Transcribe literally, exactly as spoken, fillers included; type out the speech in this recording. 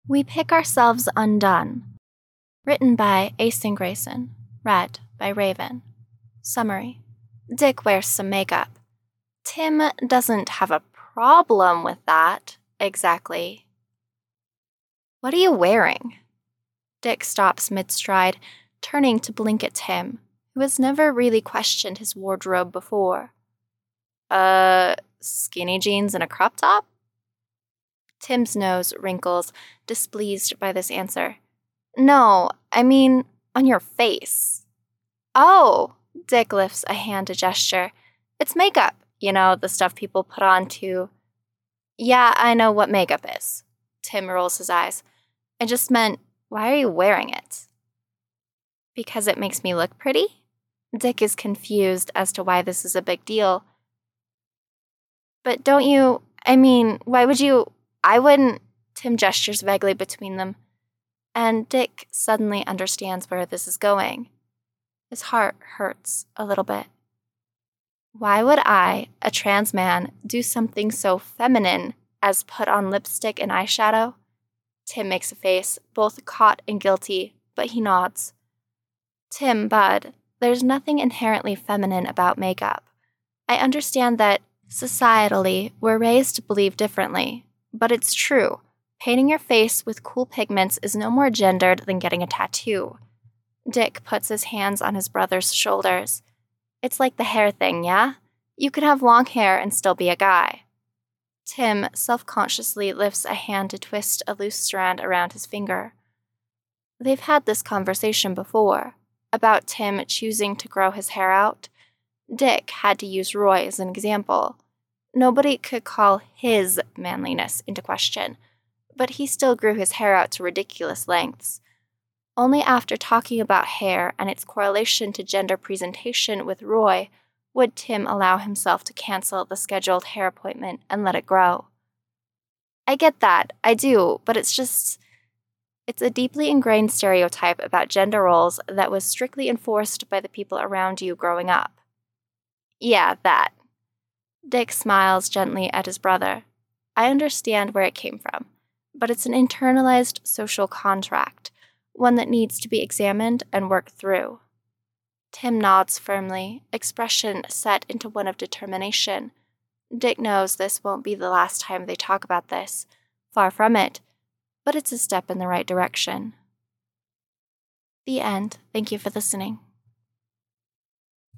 We Pick Ourselves Undone. Written by Ace Grayson. Read by Raven. Summary. Dick wears some makeup. Tim doesn't have a problem with that, exactly. What are you wearing? Dick stops mid-stride, turning to blink at Tim, who has never really questioned his wardrobe before. Uh, skinny jeans and a crop top? Tim's nose wrinkles, displeased by this answer. No, I mean, on your face. Oh, Dick lifts a hand to gesture. It's makeup, you know, the stuff people put on to... Yeah, I know what makeup is. Tim rolls his eyes. I just meant, why are you wearing it? Because it makes me look pretty? Dick is confused as to why this is a big deal. But don't you, I mean, why would you, I wouldn't, Tim gestures vaguely between them. And Dick suddenly understands where this is going. His heart hurts a little bit. Why would I, a trans man, do something so feminine as put on lipstick and eyeshadow? Tim makes a face, both caught and guilty, but he nods. Tim, bud, there's nothing inherently feminine about makeup. I understand that, societally, we're raised to believe differently, but it's true. Painting your face with cool pigments is no more gendered than getting a tattoo. Dick puts his hands on his brother's shoulders. It's like the hair thing, yeah? You could have long hair and still be a guy. Tim self-consciously lifts a hand to twist a loose strand around his finger. They've had this conversation before, about Tim choosing to grow his hair out. Dick had to use Roy as an example. Nobody could call his manliness into question, but he still grew his hair out to ridiculous lengths. Only after talking about hair and its correlation to gender presentation with Roy would Tim allow himself to cancel the scheduled hair appointment and let it grow. I get that, I do, but it's just... It's a deeply ingrained stereotype about gender roles that was strictly enforced by the people around you growing up. Yeah, that. Dick smiles gently at his brother. I understand where it came from, but it's an internalized social contract, one that needs to be examined and worked through. Tim nods firmly, expression set into one of determination. Dick knows this won't be the last time they talk about this. Far from it, but it's a step in the right direction. The end. Thank you for listening.